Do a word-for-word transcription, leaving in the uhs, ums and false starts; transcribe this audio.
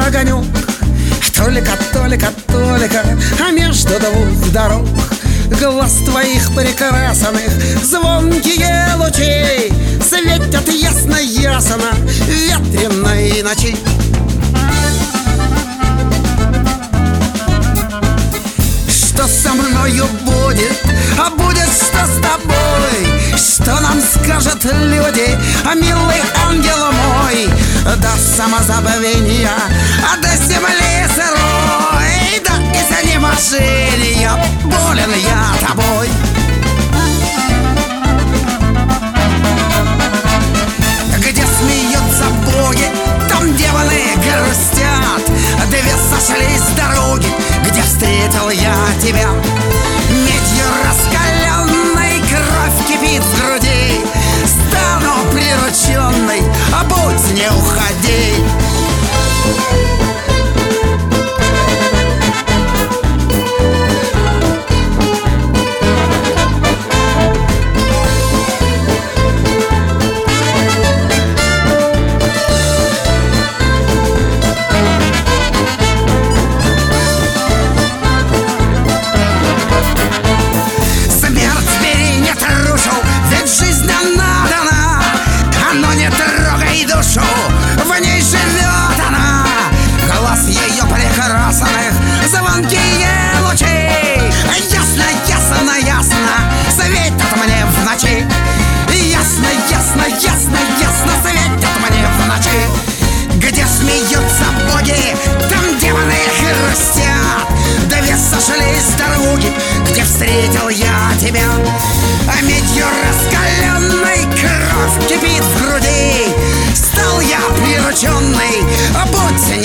огонек. Только, только, только, а между двух дорог глаз твоих прекрасных звонкие лучи светят ясно-ясно в ветреной ночи. Что со мною будет, а будет что с тобой? Что нам скажут люди, а милый ангел мой? До самозабвения, а до земли сырой, да изнеможения, болен я тобой. Где смеются боги, там демоны грустят. Две сошлись с дороги, где встретил я тебя. Медью раскаленной кровь кипит в груди. Стану прирученной, а будь не уходи. В ней живет она, глаз ее прекрасных звонкие лучи. Ясно, ясно, ясно светят мне в ночи. Ясно, ясно, ясно, ясно светят мне в ночи. Где смеются боги, там демоны грустят. Две сошлись с дороги, где встретил я тебя. А медью раскаленной кровь кипит в груди. Стал я прирученный, а будь